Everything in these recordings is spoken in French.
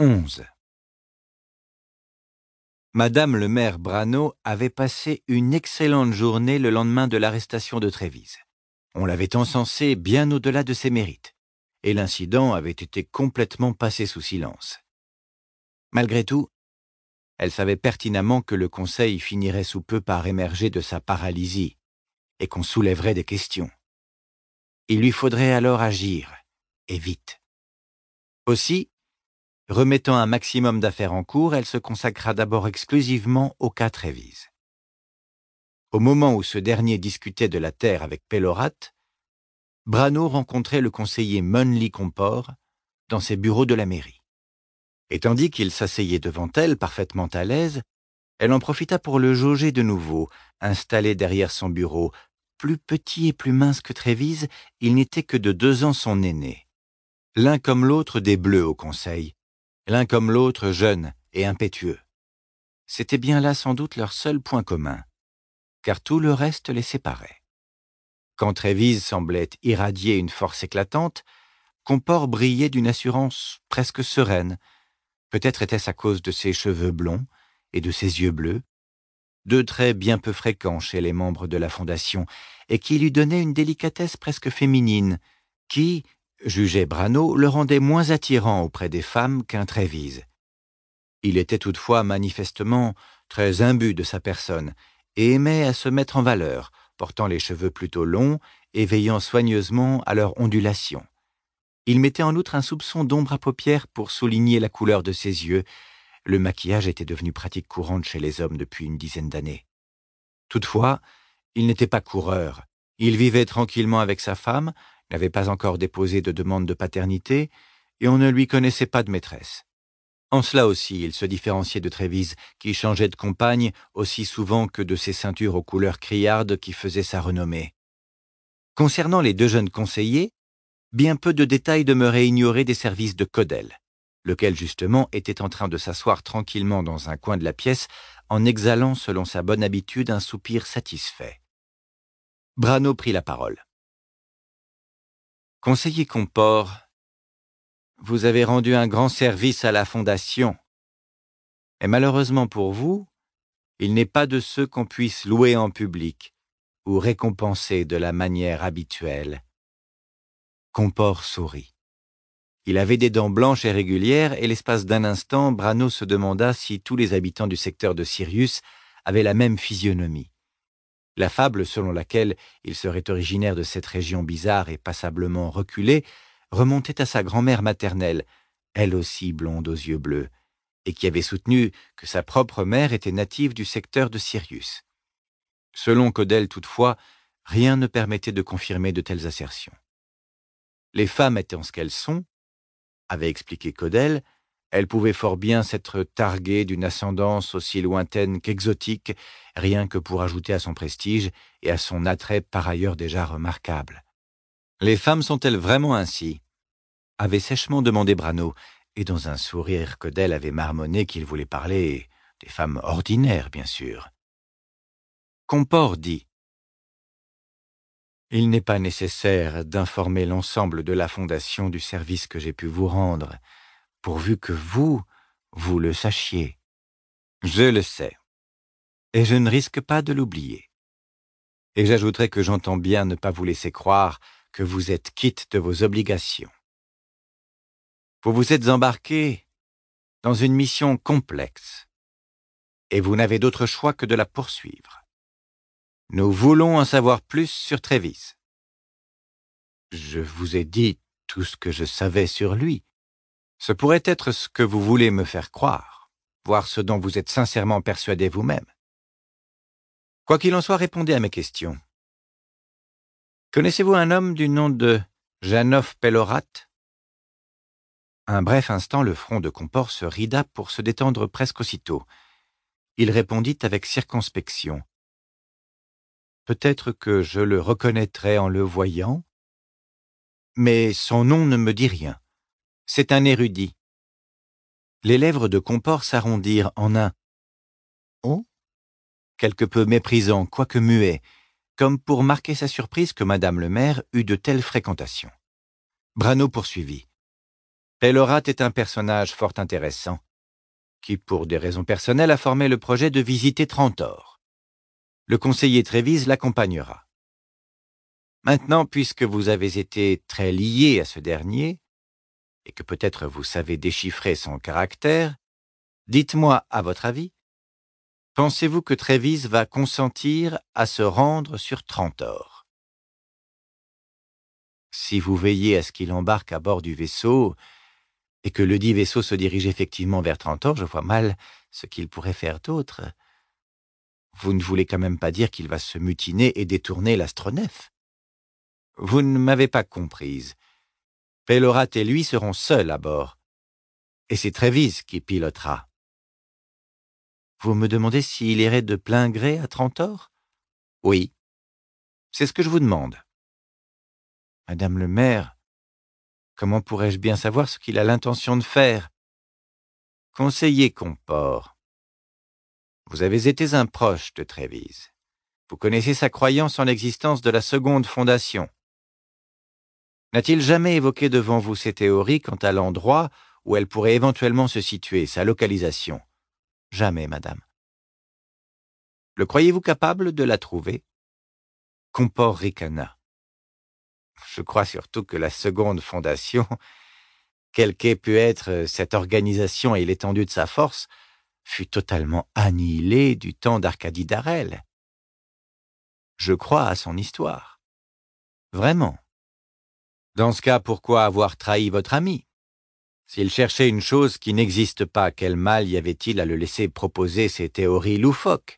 11. Madame le maire Brano avait passé une excellente journée le lendemain de l'arrestation de Trévise. On l'avait encensé bien au-delà de ses mérites, et l'incident avait été complètement passé sous silence. Malgré tout, elle savait pertinemment que le conseil finirait sous peu par émerger de sa paralysie, et qu'on soulèverait des questions. Il lui faudrait alors agir, et vite. Aussi, remettant un maximum d'affaires en cours, elle se consacra d'abord exclusivement au cas Trévise. Au moment où ce dernier discutait de la terre avec Pélorate, Brano rencontrait le conseiller Munley Comport dans ses bureaux de la mairie. Et tandis qu'il s'asseyait devant elle, parfaitement à l'aise, elle en profita pour le jauger de nouveau, installé derrière son bureau. Plus petit et plus mince que Trévise, il n'était que de 2 ans son aîné. L'un comme l'autre des bleus au conseil, l'un comme l'autre jeune et impétueux. C'était bien là sans doute leur seul point commun, car tout le reste les séparait. Quand Trévise semblait irradier une force éclatante, Comport brillait d'une assurance presque sereine. Peut-être était-ce à cause de ses cheveux blonds et de ses yeux bleus, 2 traits bien peu fréquents chez les membres de la Fondation, et qui lui donnaient une délicatesse presque féminine, qui, jugeait Brano, le rendait moins attirant auprès des femmes qu'un Trévise. Il était toutefois manifestement très imbu de sa personne, et aimait à se mettre en valeur, portant les cheveux plutôt longs et veillant soigneusement à leur ondulation. Il mettait en outre un soupçon d'ombre à paupières pour souligner la couleur de ses yeux. Le maquillage était devenu pratique courante chez les hommes depuis une dizaine d'années. Toutefois, il n'était pas coureur. Il vivait tranquillement avec sa femme, n'avait pas encore déposé de demande de paternité, et on ne lui connaissait pas de maîtresse. En cela aussi, il se différenciait de Trévise, qui changeait de compagne aussi souvent que de ses ceintures aux couleurs criardes qui faisaient sa renommée. Concernant les 2 jeunes conseillers, bien peu de détails demeuraient ignorés des services de Caudel, lequel justement était en train de s'asseoir tranquillement dans un coin de la pièce en exhalant selon sa bonne habitude un soupir satisfait. Brano prit la parole. « Conseiller Comport, vous avez rendu un grand service à la Fondation. Et malheureusement pour vous, il n'est pas de ceux qu'on puisse louer en public ou récompenser de la manière habituelle. » Comport sourit. Il avait des dents blanches et régulières, et l'espace d'un instant, Brano se demanda si tous les habitants du secteur de Sirius avaient la même physionomie. La fable selon laquelle il serait originaire de cette région bizarre et passablement reculée remontait à sa grand-mère maternelle, elle aussi blonde aux yeux bleus, et qui avait soutenu que sa propre mère était native du secteur de Sirius. Selon Caudel, toutefois, rien ne permettait de confirmer de telles assertions. Les femmes étant ce qu'elles sont, avait expliqué Caudel, elles pouvaient fort bien s'être targuées d'une ascendance aussi lointaine qu'exotique, rien que pour ajouter à son prestige et à son attrait par ailleurs déjà remarquable. « Les femmes sont-elles vraiment ainsi ?» avait sèchement demandé Brano, et dans un sourire Caudel avait marmonné qu'il voulait parler des femmes ordinaires, bien sûr. Comport dit « Il n'est pas nécessaire d'informer l'ensemble de la Fondation du service que j'ai pu vous rendre, pourvu que vous le sachiez. Je le sais, et je ne risque pas de l'oublier. Et j'ajouterai que j'entends bien ne pas vous laisser croire que vous êtes quitte de vos obligations. Vous vous êtes embarqué dans une mission complexe, et vous n'avez d'autre choix que de la poursuivre. Nous voulons en savoir plus sur Trévise. » Je vous ai dit tout ce que je savais sur lui. Ce pourrait être ce que vous voulez me faire croire, voire ce dont vous êtes sincèrement persuadé vous-même. Quoi qu'il en soit, répondez à mes questions. Connaissez-vous un homme du nom de Janov Pélorate ? Un bref instant, le front de Comport se rida pour se détendre presque aussitôt. Il répondit avec circonspection. Peut-être que je le reconnaîtrais en le voyant, mais son nom ne me dit rien. C'est un érudit. Les lèvres de Comport s'arrondirent en un « Oh » quelque peu méprisant, quoique muet, comme pour marquer sa surprise que madame le maire eût de telles fréquentations. Brano poursuivit. Pellorat est un personnage fort intéressant, qui, pour des raisons personnelles, a formé le projet de visiter Trantor. Le conseiller Trévise l'accompagnera. Maintenant, puisque vous avez été très lié à ce dernier, et que peut-être vous savez déchiffrer son caractère, dites-moi, à votre avis, pensez-vous que Trévise va consentir à se rendre sur Trantor? Si vous veillez à ce qu'il embarque à bord du vaisseau, et que ledit vaisseau se dirige effectivement vers Trantor, je vois mal ce qu'il pourrait faire d'autre. Vous ne voulez quand même pas dire qu'il va se mutiner et détourner l'astronef? Vous ne m'avez pas comprise. Pellorat et lui seront seuls à bord. Et c'est Trévise qui pilotera. Vous me demandez s'il irait de plein gré à Trantor? Oui. C'est ce que je vous demande. Madame le maire, comment pourrais-je bien savoir ce qu'il a l'intention de faire? Conseiller Comport, vous avez été un proche de Trévise. Vous connaissez sa croyance en l'existence de la seconde fondation. N'a-t-il jamais évoqué devant vous ces théories quant à l'endroit où elle pourrait éventuellement se situer, sa localisation? Jamais, madame. Le croyez-vous capable de la trouver? Comport ricana. Je crois surtout que la seconde fondation, quelle qu'ait pu être cette organisation et l'étendue de sa force, fut totalement annihilée du temps d'Arcadie Darrel. Je crois à son histoire. Vraiment. Dans ce cas, pourquoi avoir trahi votre ami? S'il cherchait une chose qui n'existe pas, quel mal y avait-il à le laisser proposer ces théories loufoques?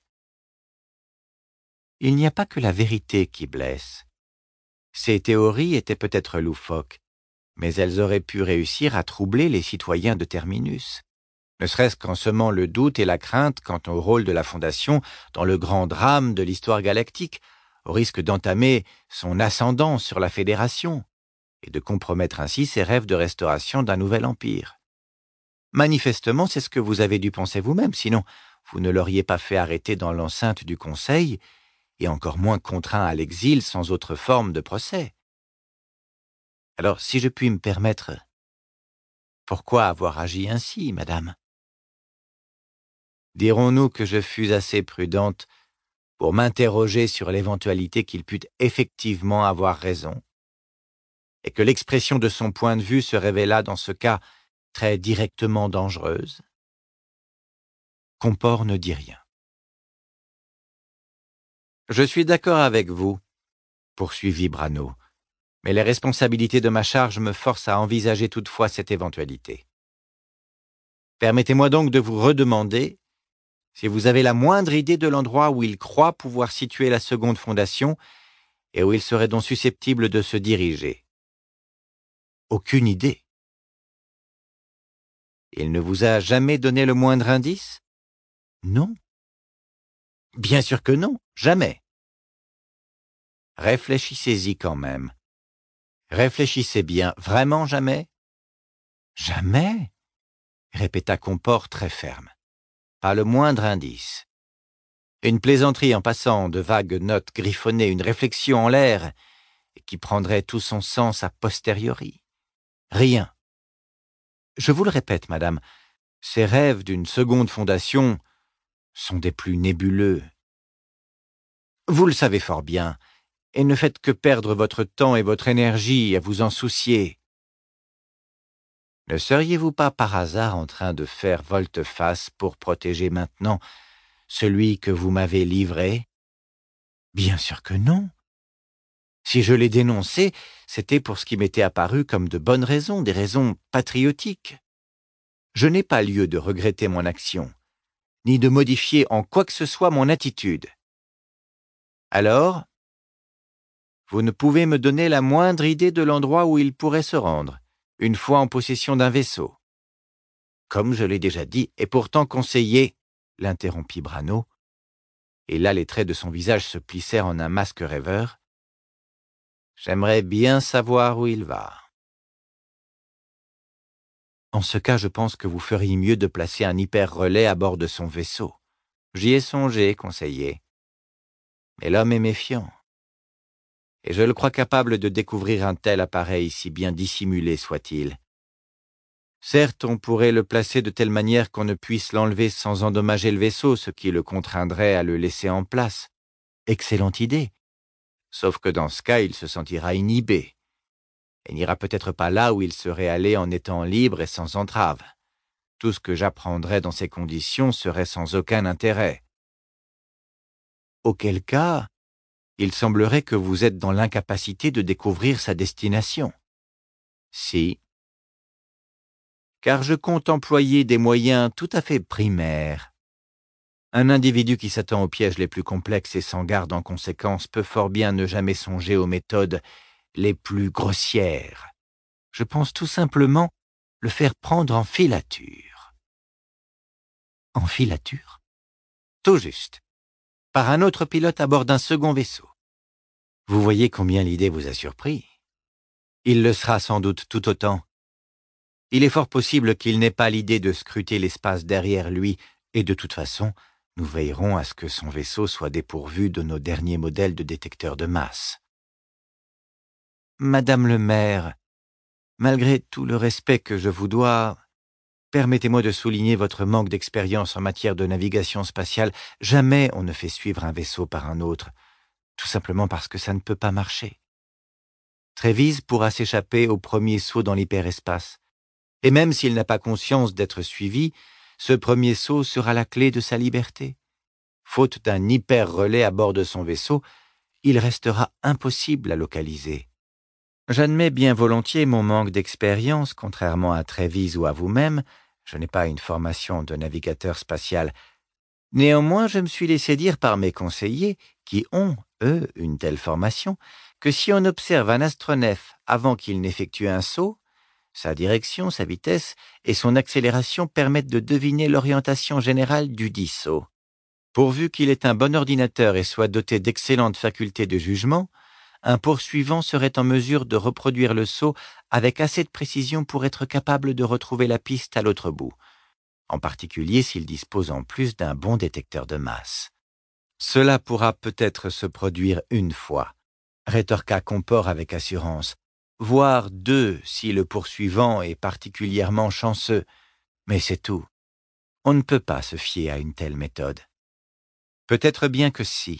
Il n'y a pas que la vérité qui blesse. Ces théories étaient peut-être loufoques, mais elles auraient pu réussir à troubler les citoyens de Terminus, ne serait-ce qu'en semant le doute et la crainte quant au rôle de la Fondation dans le grand drame de l'histoire galactique, au risque d'entamer son ascendant sur la Fédération et de compromettre ainsi ses rêves de restauration d'un nouvel empire. Manifestement, c'est ce que vous avez dû penser vous-même, sinon vous ne l'auriez pas fait arrêter dans l'enceinte du Conseil, et encore moins contraint à l'exil sans autre forme de procès. Alors, si je puis me permettre, pourquoi avoir agi ainsi, madame? Dirons-nous que je fus assez prudente pour m'interroger sur l'éventualité qu'il pût effectivement avoir raison, et que l'expression de son point de vue se révéla dans ce cas très directement dangereuse? Comport ne dit rien. Je suis d'accord avec vous, poursuivit Brano, mais les responsabilités de ma charge me forcent à envisager toutefois cette éventualité. Permettez-moi donc de vous redemander si vous avez la moindre idée de l'endroit où il croit pouvoir situer la seconde fondation et où il serait donc susceptible de se diriger. Aucune idée. Il ne vous a jamais donné le moindre indice? Non. Bien sûr que non, jamais. Réfléchissez-y quand même. Réfléchissez bien, vraiment jamais? Jamais, répéta Comport très ferme. Pas le moindre indice. Une plaisanterie en passant, de vagues notes griffonnées, une réflexion en l'air, et qui prendrait tout son sens a posteriori. Rien. Je vous le répète, madame, ces rêves d'une seconde fondation sont des plus nébuleux. Vous le savez fort bien, et ne faites que perdre votre temps et votre énergie à vous en soucier. Ne seriez-vous pas par hasard en train de faire volte-face pour protéger maintenant celui que vous m'avez livré? Bien sûr que non. Si je l'ai dénoncé, c'était pour ce qui m'était apparu comme de bonnes raisons, des raisons patriotiques. Je n'ai pas lieu de regretter mon action, ni de modifier en quoi que ce soit mon attitude. Alors, vous ne pouvez me donner la moindre idée de l'endroit où il pourrait se rendre, une fois en possession d'un vaisseau. Comme je l'ai déjà dit, et pourtant conseillé, l'interrompit Brano, et là les traits de son visage se plissèrent en un masque rêveur. J'aimerais bien savoir où il va. En ce cas, je pense que vous feriez mieux de placer un hyper-relais à bord de son vaisseau. J'y ai songé, conseiller. Mais l'homme est méfiant. Et je le crois capable de découvrir un tel appareil, si bien dissimulé soit-il. Certes, on pourrait le placer de telle manière qu'on ne puisse l'enlever sans endommager le vaisseau, ce qui le contraindrait à le laisser en place. Excellente idée. Sauf que dans ce cas, il se sentira inhibé et n'ira peut-être pas là où il serait allé en étant libre et sans entrave. Tout ce que j'apprendrais dans ces conditions serait sans aucun intérêt. Auquel cas, il semblerait que vous êtes dans l'incapacité de découvrir sa destination. Si, car je compte employer des moyens tout à fait primaires. Un individu qui s'attend aux pièges les plus complexes et s'en garde en conséquence peut fort bien ne jamais songer aux méthodes les plus grossières. Je pense tout simplement le faire prendre en filature. En filature? Tout juste. Par un autre pilote à bord d'un second vaisseau. Vous voyez combien l'idée vous a surpris. Il le sera sans doute tout autant. Il est fort possible qu'il n'ait pas l'idée de scruter l'espace derrière lui, et de toute façon, nous veillerons à ce que son vaisseau soit dépourvu de nos derniers modèles de détecteurs de masse. Madame le maire, malgré tout le respect que je vous dois, permettez-moi de souligner votre manque d'expérience en matière de navigation spatiale. Jamais on ne fait suivre un vaisseau par un autre, tout simplement parce que ça ne peut pas marcher. Trévise pourra s'échapper au premier saut dans l'hyperespace. Et même s'il n'a pas conscience d'être suivi, ce premier saut sera la clé de sa liberté. Faute d'un hyper-relais à bord de son vaisseau, il restera impossible à localiser. J'admets bien volontiers mon manque d'expérience, contrairement à Trévise ou à vous-même. Je n'ai pas une formation de navigateur spatial. Néanmoins, je me suis laissé dire par mes conseillers, qui ont, eux, une telle formation, que si on observe un astronef avant qu'il n'effectue un saut, sa direction, sa vitesse et son accélération permettent de deviner l'orientation générale du dit saut. Pourvu qu'il ait un bon ordinateur et soit doté d'excellentes facultés de jugement, un poursuivant serait en mesure de reproduire le saut avec assez de précision pour être capable de retrouver la piste à l'autre bout, en particulier s'il dispose en plus d'un bon détecteur de masse. Cela pourra peut-être se produire une fois, rétorqua Comport avec assurance, voire deux si le poursuivant est particulièrement chanceux, mais c'est tout. On ne peut pas se fier à une telle méthode. Peut-être bien que si.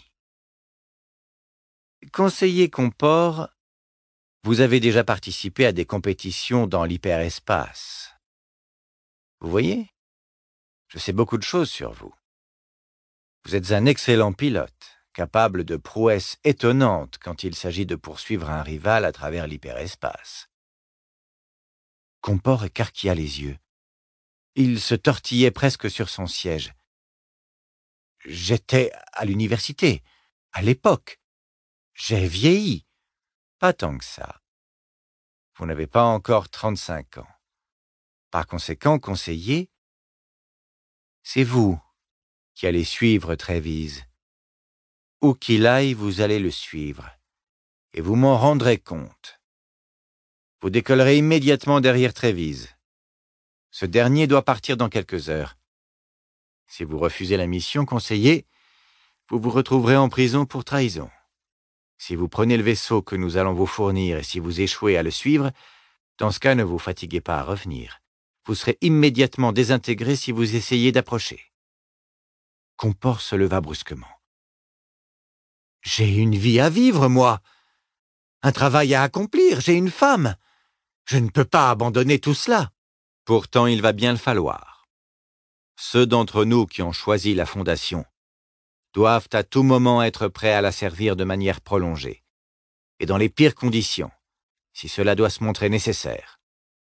Conseiller Comport, vous avez déjà participé à des compétitions dans l'hyperespace. Vous voyez, je sais beaucoup de choses sur vous. Vous êtes un excellent pilote, capable de prouesses étonnantes quand il s'agit de poursuivre un rival à travers l'hyperespace. Comport écarquilla les yeux. Il se tortillait presque sur son siège. J'étais à l'université, à l'époque. J'ai vieilli. Pas tant que ça. Vous n'avez pas encore 35 ans. Par conséquent, conseiller, c'est vous qui allez suivre Trévise. Où qu'il aille, vous allez le suivre. Et vous m'en rendrez compte. Vous décollerez immédiatement derrière Trévise. Ce dernier doit partir dans quelques heures. Si vous refusez la mission, conseiller, vous vous retrouverez en prison pour trahison. Si vous prenez le vaisseau que nous allons vous fournir et si vous échouez à le suivre, dans ce cas, ne vous fatiguez pas à revenir. Vous serez immédiatement désintégré si vous essayez d'approcher. Comport se leva brusquement. J'ai une vie à vivre, moi. Un travail à accomplir, j'ai une femme. Je ne peux pas abandonner tout cela. Pourtant, il va bien le falloir. Ceux d'entre nous qui ont choisi la fondation doivent à tout moment être prêts à la servir de manière prolongée, et dans les pires conditions, si cela doit se montrer nécessaire.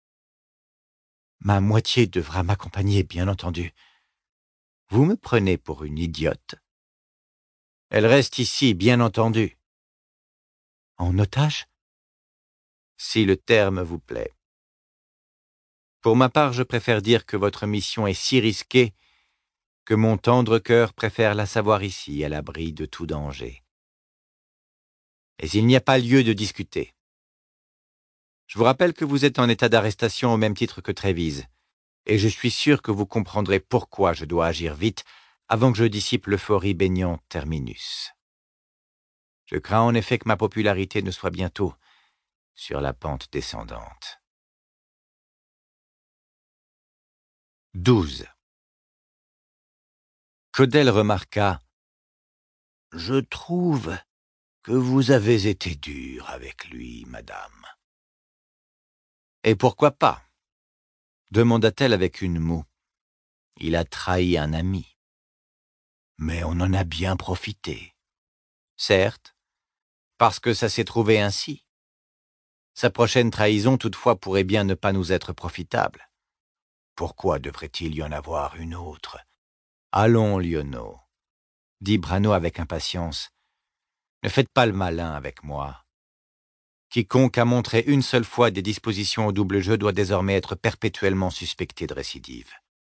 Ma moitié devra m'accompagner, bien entendu. Vous me prenez pour une idiote. Elle reste ici, bien entendu. En otage? Si le terme vous plaît. Pour ma part, je préfère dire que votre mission est si risquée que mon tendre cœur préfère la savoir ici, à l'abri de tout danger. Mais il n'y a pas lieu de discuter. Je vous rappelle que vous êtes en état d'arrestation au même titre que Trévise, et je suis sûr que vous comprendrez pourquoi je dois agir vite avant que je dissipe l'euphorie baignant Terminus. Je crains en effet que ma popularité ne soit bientôt sur la pente descendante. 12. Caudel remarqua « Je trouve que vous avez été dure avec lui, madame. »« Et pourquoi pas ?» demanda-t-elle avec une moue. « Il a trahi un ami. Mais on en a bien profité. Certes, parce que ça s'est trouvé ainsi. Sa prochaine trahison, toutefois, pourrait bien ne pas nous être profitable. Pourquoi devrait-il y en avoir une autre ? Allons, Lionneau, dit Brano avec impatience. Ne faites pas le malin avec moi. Quiconque a montré une seule fois des dispositions au double jeu doit désormais être perpétuellement suspecté de récidive.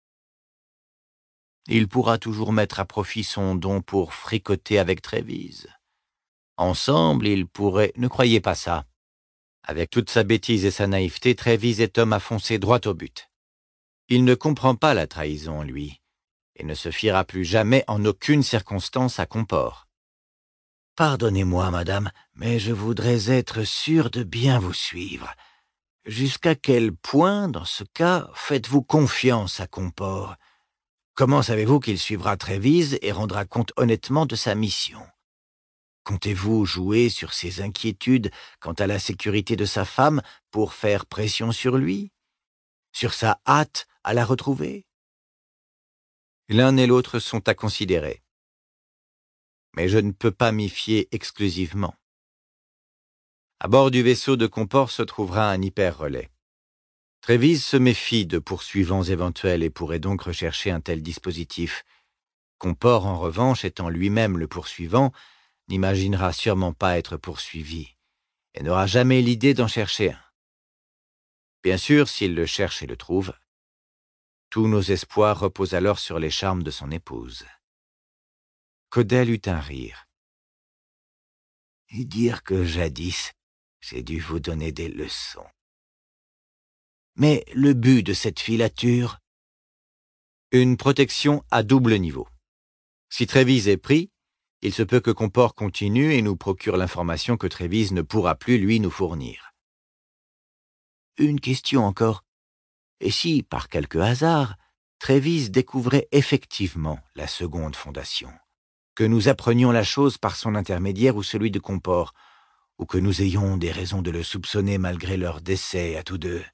Il pourra toujours mettre à profit son don pour fricoter avec Trévise. Ensemble, ils pourraient... Ne croyez pas ça. Avec toute sa bêtise et sa naïveté, Trévise est homme à foncer droit au but. Il ne comprend pas la trahison, lui, et ne se fiera plus jamais en aucune circonstance à Comport. « Pardonnez-moi, madame, mais je voudrais être sûr de bien vous suivre. Jusqu'à quel point, dans ce cas, faites-vous confiance à Comport ? Comment savez-vous qu'il suivra Trévise et rendra compte honnêtement de sa mission ? Comptez-vous jouer sur ses inquiétudes quant à la sécurité de sa femme pour faire pression sur lui ? Sur sa hâte à la retrouver ? L'un et l'autre sont à considérer. Mais je ne peux pas m'y fier exclusivement. À bord du vaisseau de Comport se trouvera un hyper-relais. Trévise se méfie de poursuivants éventuels et pourrait donc rechercher un tel dispositif. Comport, en revanche, étant lui-même le poursuivant, n'imaginera sûrement pas être poursuivi et n'aura jamais l'idée d'en chercher un. Bien sûr, s'il le cherche et le trouve, tous nos espoirs reposent alors sur les charmes de son épouse. Caudel eut un rire. Et dire que jadis, j'ai dû vous donner des leçons. Mais le but de cette filature ? Une protection à double niveau. Si Trévise est pris, il se peut que Comport continue et nous procure l'information que Trévise ne pourra plus, lui, nous fournir. Une question encore. Et si, par quelque hasard, Trévise découvrait effectivement la seconde fondation, que nous apprenions la chose par son intermédiaire ou celui de Comport, ou que nous ayons des raisons de le soupçonner malgré leur décès à tous deux.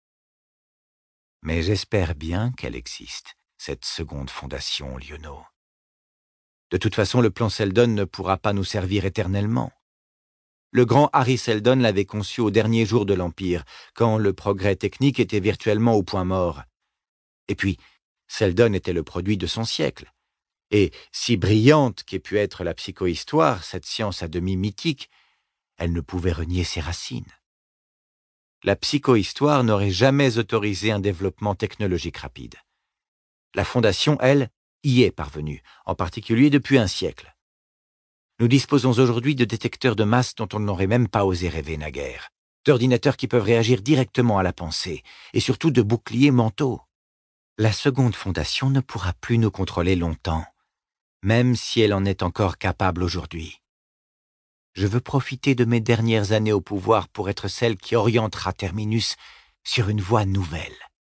Mais j'espère bien qu'elle existe, cette seconde fondation, Lionneau. De toute façon, le plan Seldon ne pourra pas nous servir éternellement. Le grand Harry Seldon l'avait conçu au dernier jour de l'Empire, quand le progrès technique était virtuellement au point mort. Et puis, Seldon était le produit de son siècle. Et, si brillante qu'ait pu être la psychohistoire, cette science à demi mythique, elle ne pouvait renier ses racines. La psychohistoire n'aurait jamais autorisé un développement technologique rapide. La Fondation, elle, y est parvenue, en particulier depuis un siècle. Nous disposons aujourd'hui de détecteurs de masse dont on n'aurait même pas osé rêver naguère, d'ordinateurs qui peuvent réagir directement à la pensée, et surtout de boucliers mentaux. La seconde fondation ne pourra plus nous contrôler longtemps, même si elle en est encore capable aujourd'hui. Je veux profiter de mes dernières années au pouvoir pour être celle qui orientera Terminus sur une voie nouvelle.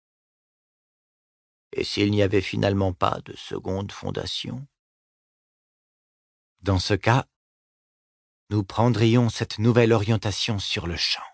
Et s'il n'y avait finalement pas de seconde fondation ? Dans ce cas, nous prendrions cette nouvelle orientation sur le champ.